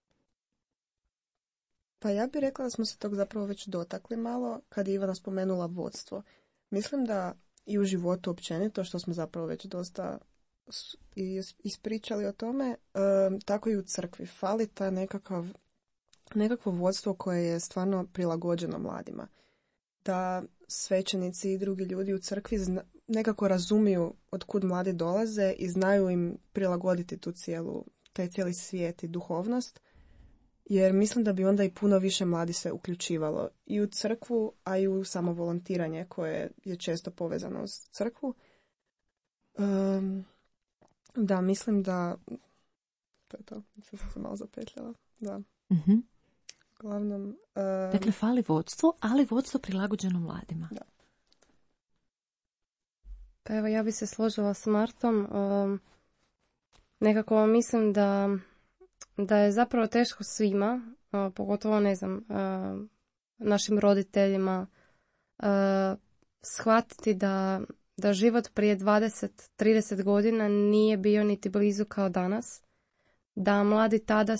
Pa ja bih rekla da smo se tog zapravo već dotakli malo kad je Ivana spomenula vodstvo. Mislim da i u životu općenito, što smo zapravo već dosta ispričali o tome, tako i u crkvi fali ta nekakvo vodstvo koje je stvarno prilagođeno mladima. Da svećenici i drugi ljudi u crkvi nekako razumiju od kud mladi dolaze i znaju im prilagoditi taj cijeli svijet i duhovnost, jer mislim da bi onda i puno više mladi se uključivalo i u crkvu, a i u samo volontiranje koje je često povezano s crkvu. Da, mislim da to je to. Sad sam se malo zapetljala. Da. Mhm. Uglavnom, dakle, fali vodstvo, ali vodstvo prilagođeno mladima. Da. Pa evo, ja bi se složila s Martom. Nekako mislim da je zapravo teško svima, pogotovo, ne znam, našim roditeljima, shvatiti da život prije 20-30 godina nije bio niti blizu kao danas. Da mladi tada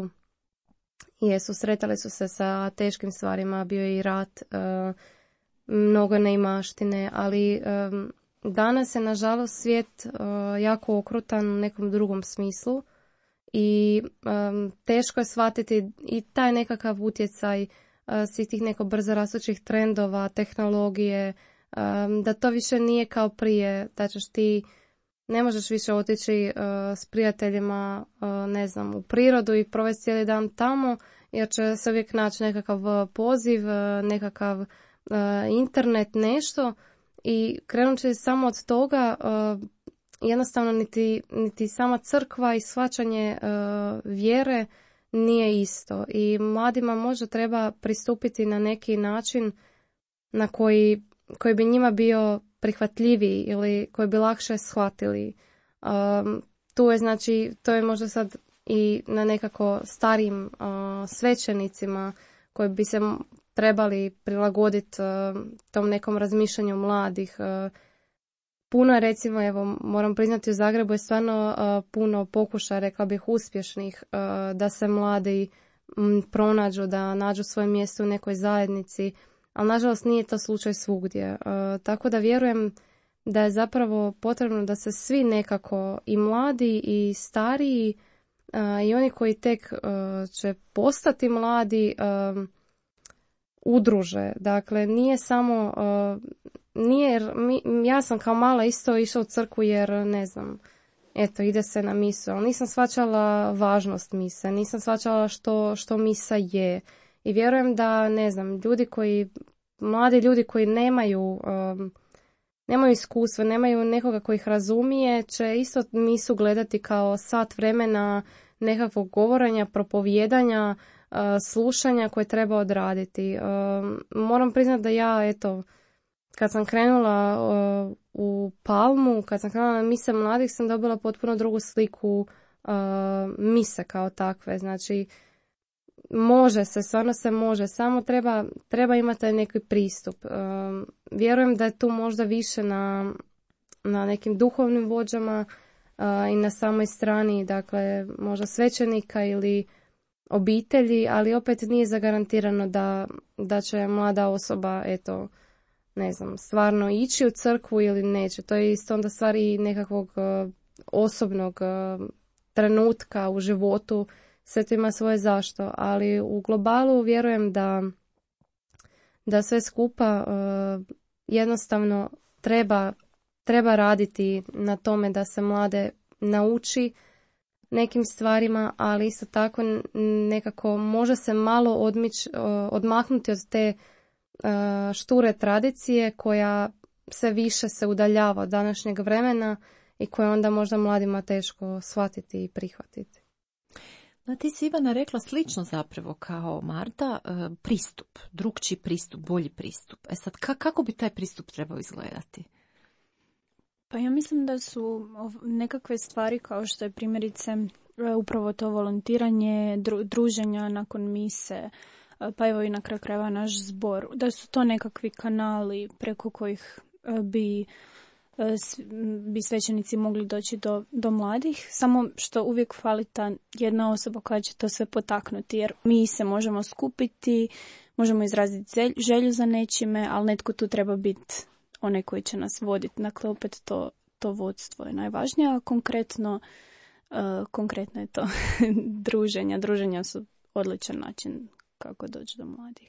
sretali su se sa teškim stvarima, bio je i rat, mnogo neimaštine, ali danas je nažalost svijet jako okrutan u nekom drugom smislu i teško je shvatiti i taj nekakav utjecaj svih tih neko brzo rastućih trendova, tehnologije, da to više nije kao prije, da ćeš ti ne možeš više otići s prijateljima, ne znam, u prirodu i provesti cijeli dan tamo, jer će se uvijek naći nekakav poziv, nekakav internet, nešto, i krenut će samo od toga, jednostavno niti sama crkva i shvaćanje vjere nije isto. I mladima možda treba pristupiti na neki način na koji bi njima bio prihvatljiviji ili koji bi lakše shvatili. Tu je, znači, to je možda sad i na nekako starijim svećenicima koji bi se trebali prilagoditi tom nekom razmišljanju mladih. Puno je, recimo, evo, moram priznati, u Zagrebu je stvarno puno pokušaja, rekla bih, uspješnih da se mladi pronađu, da nađu svoje mjesto u nekoj zajednici, ali nažalost nije to slučaj svugdje. Tako da vjerujem da je zapravo potrebno da se svi nekako, i mladi i stariji i oni koji tek će postati mladi, udruže. Dakle, nije samo, ja sam kao mala isto išla u crkvu jer, ne znam, eto, ide se na misu, ali nisam shvaćala važnost mise, nisam shvaćala što misa je. I vjerujem da, ne znam, mladi ljudi koji nemaju iskustva, nemaju nekoga koji ih razumije, će isto misu gledati kao sat vremena nekakvog govorenja, propovijedanja, slušanja koje treba odraditi. Moram priznati da ja, eto, kad sam krenula u Palmu, kad sam krenula na mise mladih, sam dobila potpuno drugu sliku mise kao takve. Znači, može se, stvarno se može, samo treba imati neki pristup. Vjerujem da je tu možda više na nekim duhovnim vođama i na samoj strani, dakle, možda svećenika ili obitelji, ali opet nije zagarantirano da će mlada osoba, eto, ne znam, stvarno ići u crkvu ili neće. To je isto onda stvar i nekakvog osobnog trenutka u životu, sve to ima svoje zašto, ali u globalu vjerujem da sve skupa jednostavno treba raditi na tome da se mlade nauči nekim stvarima, ali isto tako nekako može se malo odmaknuti od te šture tradicije koja sve više se udaljava od današnjeg vremena i koje onda možda mladima teško shvatiti i prihvatiti. No, ti si, Ivana, rekla slično zapravo kao Marta, pristup, drukčiji pristup, bolji pristup. Sad, kako bi taj pristup trebao izgledati? Pa ja mislim da su nekakve stvari kao što je primjerice upravo to volontiranje, druženja nakon mise, pa evo i na kraju krajeva naš zbor, da su to nekakvi kanali preko kojih bi svećenici mogli doći do mladih, samo što uvijek fali ta jedna osoba koja će to sve potaknuti, jer mi se možemo skupiti, možemo izraziti želju za nečime, ali netko tu treba biti onaj koji će nas voditi. Dakle, opet to vodstvo je najvažnije, a konkretno je to druženja. Druženja su odličan način kako doći do mladih.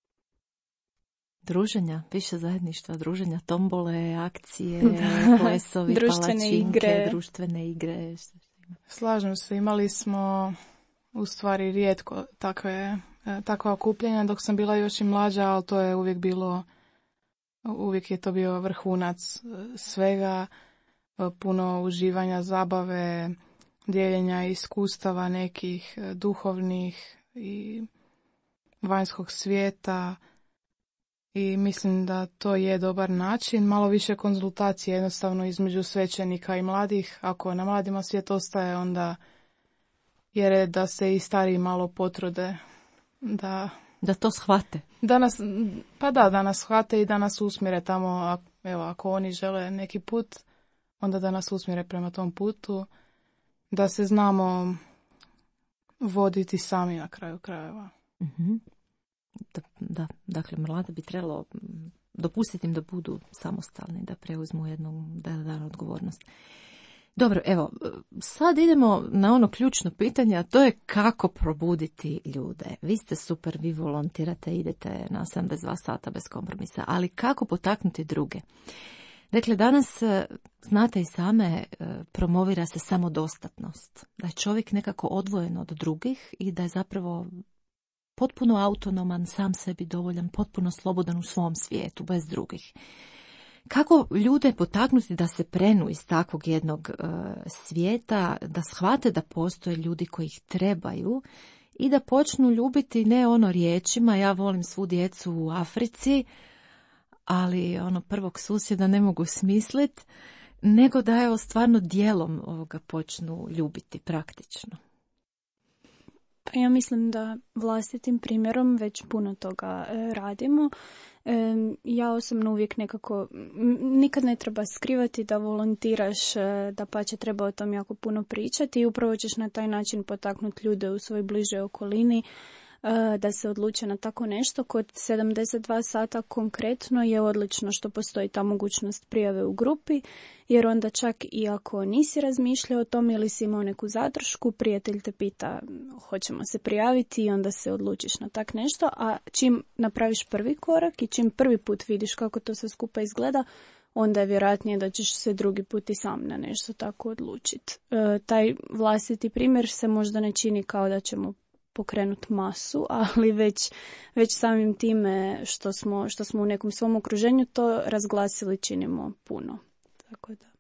Druženja, više zajedništva, druženja, tombole, akcije, plesovi, palačinke, društvene igre. Slažem se, imali smo u stvari rijetko takva okupljenja dok sam bila još i mlađa, ali to je uvijek je to bio vrhunac svega, puno uživanja, zabave, dijeljenja iskustava nekih duhovnih i vanjskog svijeta. I mislim da to je dobar način, malo više konzultacije jednostavno između svećenika i mladih. Ako na mladima svijet ostaje, onda je red da se i stariji malo potrude da to shvate. Da nas shvate i da nas usmjere tamo, ako oni žele neki put, onda da nas usmjere prema tom putu, da se znamo voditi sami na kraju krajeva. Mhm. Da, dakle, mlade bi trebalo dopustiti im da budu samostalni, da preuzmu jednu odgovornost. Dobro, evo, sad idemo na ono ključno pitanje, a to je kako probuditi ljude. Vi ste super, vi volontirate, idete na 72 sata bez kompromisa, ali kako potaknuti druge? Dakle, danas, znate i same, promovira se samodostatnost, da je čovjek nekako odvojen od drugih i da je zapravo potpuno autonoman, sam sebi dovoljan, potpuno slobodan u svom svijetu, bez drugih. Kako ljude potaknuti da se prenu iz takvog jednog svijeta, da shvate da postoje ljudi koji ih trebaju i da počnu ljubiti ne ono riječima, ja volim svu djecu u Africi, ali ono prvog susjeda ne mogu smisliti, nego da je stvarno djelom ovoga počnu ljubiti praktično. Pa ja mislim da vlastitim primjerom već puno toga radimo. Ja osobno uvijek nekako, nikad ne treba skrivati da volontiraš, da pa će treba o tom jako puno pričati i upravo ćeš na taj način potaknuti ljude u svojoj bližoj okolini da se odluče na tako nešto. Kod 72 sata konkretno je odlično što postoji ta mogućnost prijave u grupi, jer onda čak i ako nisi razmišljao o tom ili si imao neku zadršku, prijatelj te pita hoćemo se prijaviti i onda se odlučiš na tak nešto, a čim napraviš prvi korak i čim prvi put vidiš kako to sve skupa izgleda, onda je vjerojatnije da ćeš se drugi put i sam na nešto tako odlučiti. Taj vlastiti primjer se možda ne čini kao da ćemo pokrenuti masu, ali već samim time što smo u nekom svom okruženju to razglasili činimo puno. Tako da.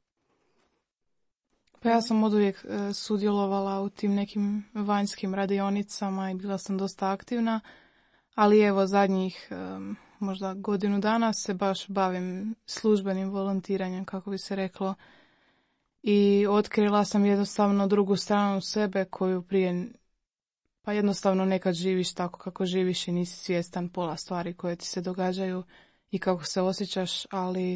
Pa ja sam oduvijek sudjelovala u tim nekim vanjskim radionicama i bila sam dosta aktivna, ali evo zadnjih možda godinu dana se baš bavim službenim volontiranjem, kako bi se reklo, i otkrila sam jednostavno drugu stranu sebe koju prije pa jednostavno nekad živiš tako kako živiš i nisi svjestan pola stvari koje ti se događaju i kako se osjećaš, ali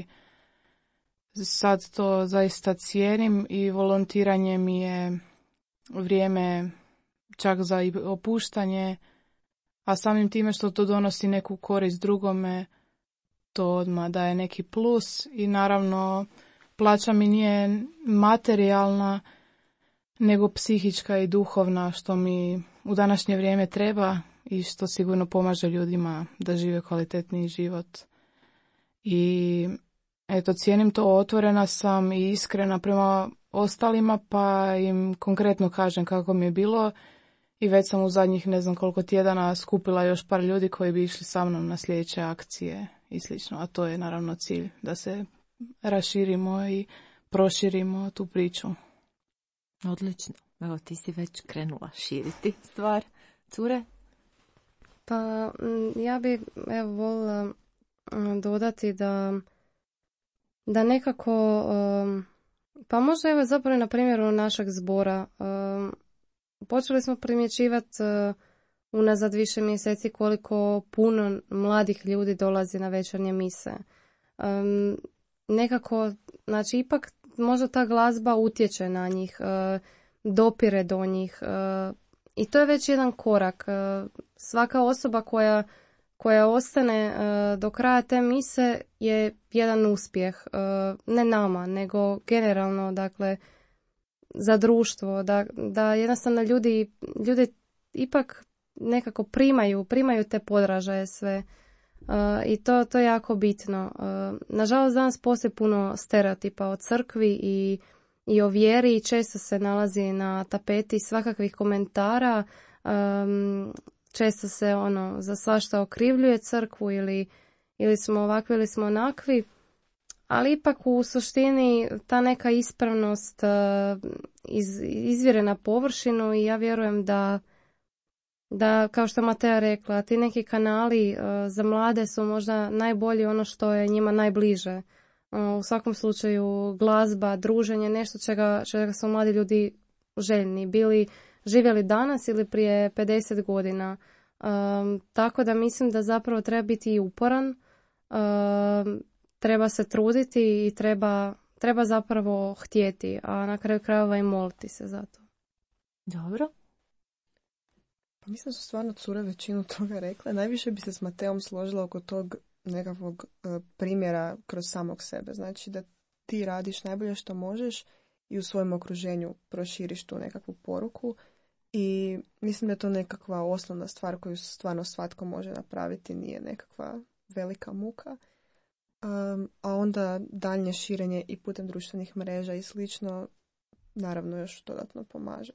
sad to zaista cijenim i volontiranje mi je vrijeme čak za opuštanje, a samim time što to donosi neku korist drugome, to odmah daje neki plus i naravno plaća mi nije materijalna, nego psihička i duhovna, što mi u današnje vrijeme treba i što sigurno pomaže ljudima da žive kvalitetniji život. I eto, cijenim to, otvorena sam i iskrena prema ostalima, pa im konkretno kažem kako mi je bilo i već sam u zadnjih ne znam koliko tjedana skupila još par ljudi koji bi išli sa mnom na sljedeće akcije i slično, a to je naravno cilj, da se raširimo i proširimo tu priču. Odlično. Evo, ti si već krenula širiti stvar. Cure? Pa ja bi volila dodati da nekako, pa možda evo zapravo na primjeru našeg zbora, počeli smo primjećivati unazad više mjeseci koliko puno mladih ljudi dolazi na večernje mise. Nekako, znači ipak možda ta glazba utječe na njih, dopire do njih i to je već jedan korak. Svaka osoba koja ostane do kraja te mise je jedan uspjeh, ne nama, nego generalno, dakle, za društvo, da jednostavno ljudi ipak nekako primaju te podražaje sve i to je jako bitno. Nažalost, danas postoji puno stereotipa o crkvi i o vjeri i često se nalazi na tapeti svakakvih komentara, često se za svašta okrivljuje crkvu ili smo ovakvi ili smo onakvi, ali ipak u suštini ta neka ispravnost izvire na površinu i ja vjerujem da kao što je Matea rekla, ti neki kanali za mlade su možda najbolji ono što je njima najbliže. U svakom slučaju glazba, druženje, nešto čega su mladi ljudi željni, živjeli danas ili prije 50 godina. Tako da mislim da zapravo treba biti i uporan, treba se truditi i treba zapravo htjeti, a na kraju krajeva i moliti se za to. Dobro. Pa mislim da su stvarno cure većinu toga rekle. Najviše bi se s Mateom složila oko tog nekakvog primjera kroz samog sebe. Znači da ti radiš najbolje što možeš i u svojem okruženju proširiš tu nekakvu poruku. I mislim da je to nekakva osnovna stvar koju stvarno svatko može napraviti, nije nekakva velika muka. A onda daljnje širenje i putem društvenih mreža i slično naravno još dodatno pomaže.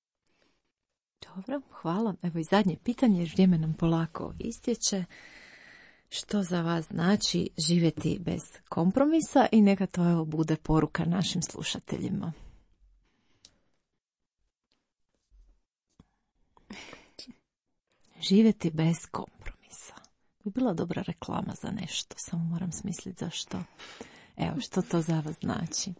Dobro, hvala. Evo i zadnje pitanje, jer vrijeme nam polako istječe. Što za vas znači živjeti bez kompromisa i neka to evo bude poruka našim slušateljima. Živjeti bez kompromisa. Bi bila dobra reklama za nešto, samo moram smisliti za što. Evo, što to za vas znači?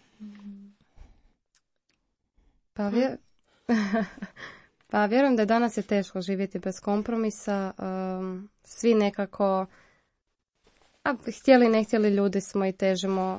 Pa vjerujem da danas je teško živjeti bez kompromisa. Svi nekako, htjeli ne htjeli ljudi smo i težimo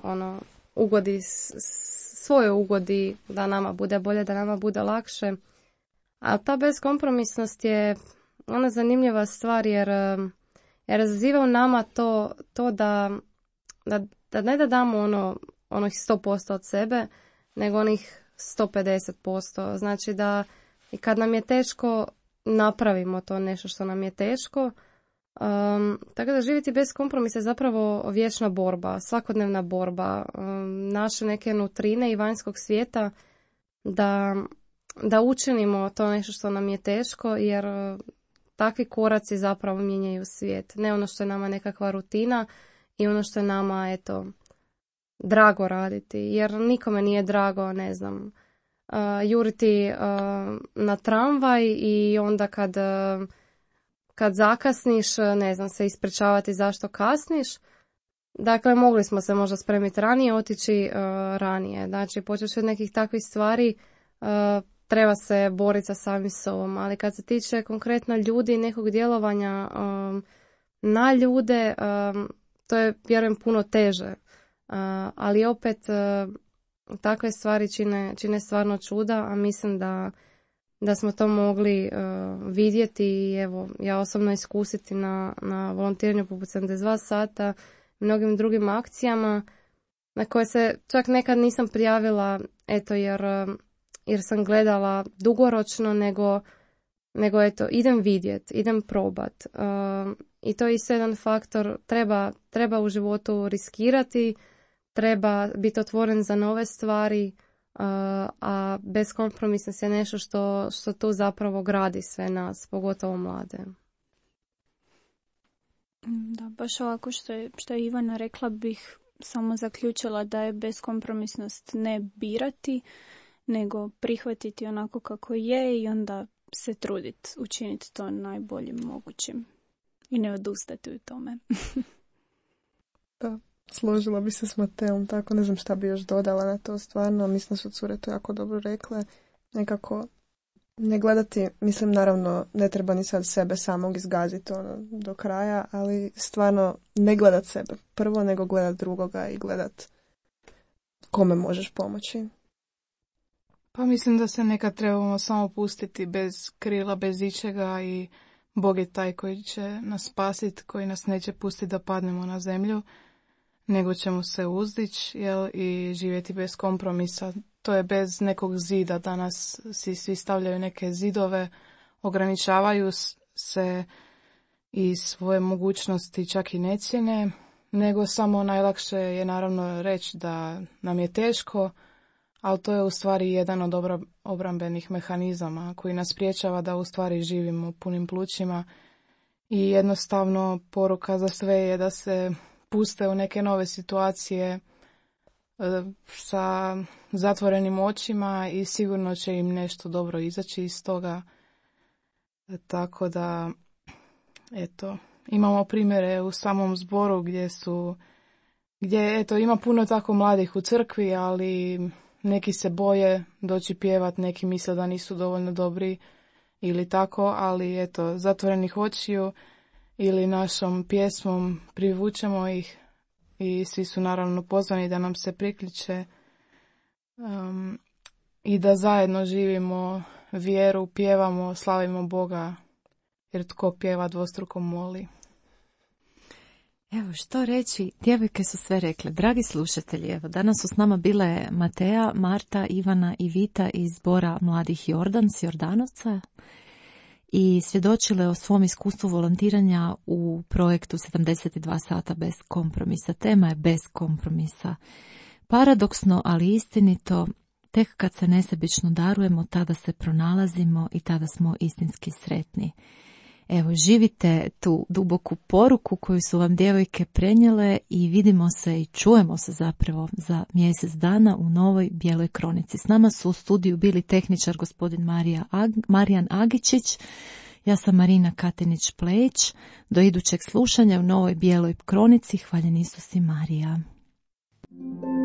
svojoj ugodi da nama bude bolje, da nama bude lakše. A ta beskompromisnost je ona zanimljiva stvar jer izaziva u nama to da ne da damo onih 100% od sebe, nego onih 150%. Znači da i kad nam je teško, napravimo to nešto što nam je teško. Tako da živjeti bez kompromisa je zapravo vječna borba, svakodnevna borba. Naše neke nutrine i vanjskog svijeta da učinimo to nešto što nam je teško, jer takvi koraci zapravo mijenjaju svijet. Ne ono što je nama nekakva rutina i ono što je nama, drago raditi. Jer nikome nije drago, ne znam, juriti na tramvaj i onda kad zakasniš, ne znam, se ispričavati zašto kasniš. Dakle, mogli smo se možda spremiti ranije, otići ranije. Znači, počeš od nekih takvih stvari, treba se boriti sa samim sobom. Ali kad se tiče konkretno ljudi i nekog djelovanja na ljude, to je, vjerujem, puno teže. Ali opet, takve stvari čine stvarno čuda, a mislim da smo to mogli vidjeti i evo, ja osobno iskusiti na volontiranju poput 72 sata, mnogim drugim akcijama na koje se čak nekad nisam prijavila, jer sam gledala dugoročno, nego idem vidjet, idem probat. I to je isto jedan faktor, treba u životu riskirati, treba biti otvoren za nove stvari, a beskompromisnost je nešto što tu zapravo gradi sve nas, pogotovo mlade. Da, baš ovako što je Ivana rekla, bih samo zaključila da je beskompromisnost ne birati, nego prihvatiti onako kako je i onda se truditi učiniti to najboljim mogućim i ne odustati u tome. Da, složila bi se s Mateom, tako ne znam šta bi još dodala na to stvarno, mislim da su cure to jako dobro rekle, nekako ne gledati, mislim naravno ne treba ni sad sebe samog izgaziti do kraja, ali stvarno ne gledat sebe prvo, nego gledat drugoga i gledat kome možeš pomoći. Pa mislim da se nekad trebamo samo pustiti bez krila, bez ičega i Bog je taj koji će nas spasiti, koji nas neće pustiti da padnemo na zemlju, nego ćemo se uzdići i živjeti bez kompromisa. To je bez nekog zida. Danas si svi stavljaju neke zidove, ograničavaju se i svoje mogućnosti čak i ne cijene, nego samo najlakše je naravno reći da nam je teško, ali to je u stvari jedan od obrambenih mehanizama koji nas sprječava da u stvari živimo punim plućima i jednostavno poruka za sve je da se puste u neke nove situacije sa zatvorenim očima i sigurno će im nešto dobro izaći iz toga. Tako da, eto, imamo primjere u samom zboru gdje ima puno tako mladih u crkvi, ali neki se boje doći pjevat, neki misle da nisu dovoljno dobri ili tako, ali eto, zatvorenih očiju ili našom pjesmom privučemo ih i svi su naravno pozvani da nam se priključe i da zajedno živimo vjeru, pjevamo, slavimo Boga, jer tko pjeva dvostruko moli. Evo što reći, djevojke su sve rekle. Dragi slušatelji, evo danas su s nama bile Matea, Marta, Ivana i Vita iz zbora mladih Jordan s Jordanovca i svjedočile o svom iskustvu volontiranja u projektu 72 sata bez kompromisa. Tema je bez kompromisa. Paradoksno, ali istinito, tek kad se nesebično darujemo, tada se pronalazimo i tada smo istinski sretni. Evo, živite tu duboku poruku koju su vam djevojke prenijele i vidimo se i čujemo se zapravo za mjesec dana u novoj Bijeloj kronici. S nama su u studiju bili tehničar gospodin Marijan Agičić, ja sam Marina Katinić-Plejić. Do idućeg slušanja u novoj Bijeloj kronici. Hvaljen Isus i Marija.